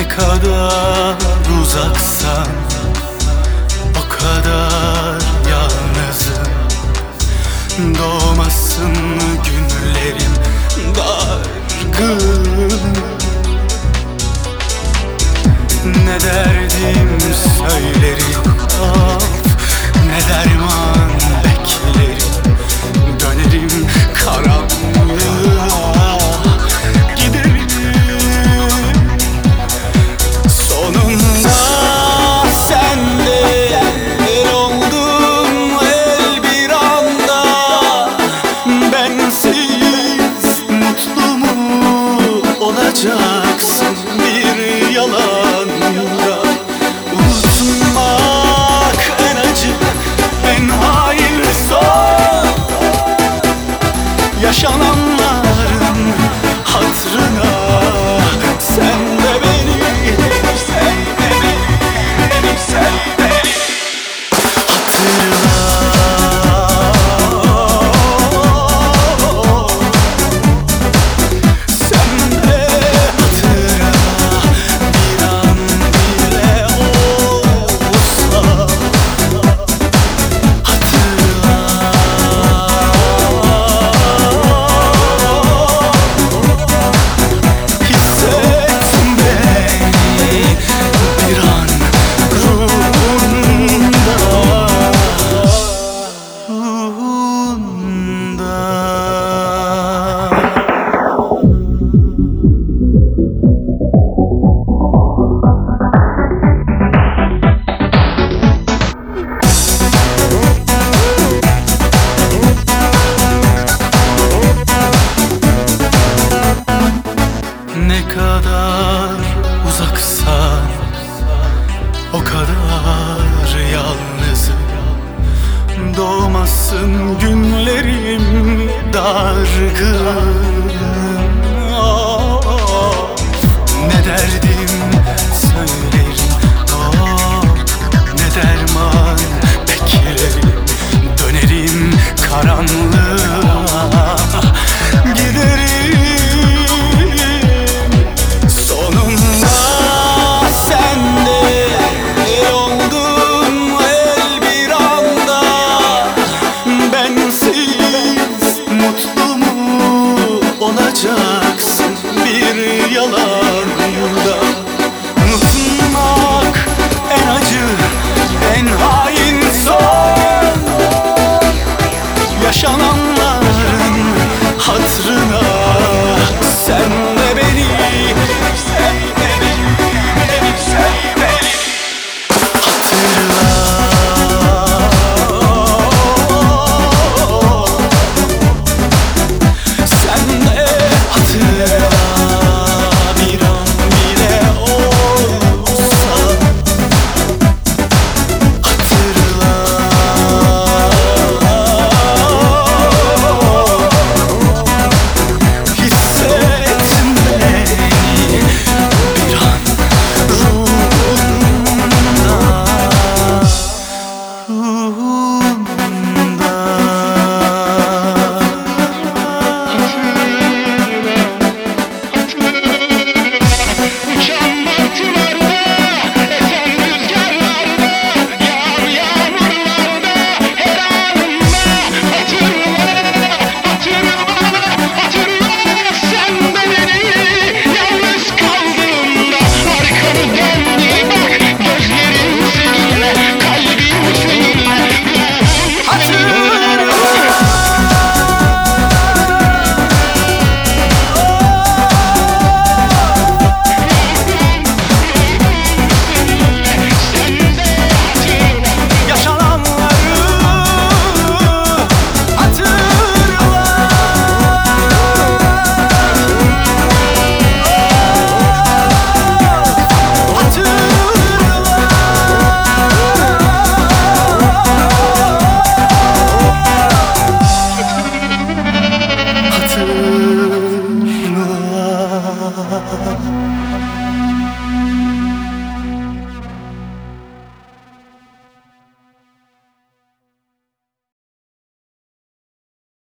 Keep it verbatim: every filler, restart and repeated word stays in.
kadar uzaksan o kadar yalnızım. Doğmasın günlerim dargın. Ne derdim söylerim of, ne derman beklerim. Dönerim karanlığa, giderim. Sonunda sen de el oldun el bir anda. Bensiz mutlu mu olacaksın bir yalanda? Unutmak en acı, en hain son. Yaşananların hatırına sen de beni, sen de beni, sen de beni hatırla. Sen de hatırla, bir an bile olsa hatırla. Hissettim beni bir an ruhunda, ruhunda. Ne kadar uzaksan o kadar yalnızım. Doğmasın günlerim dargın.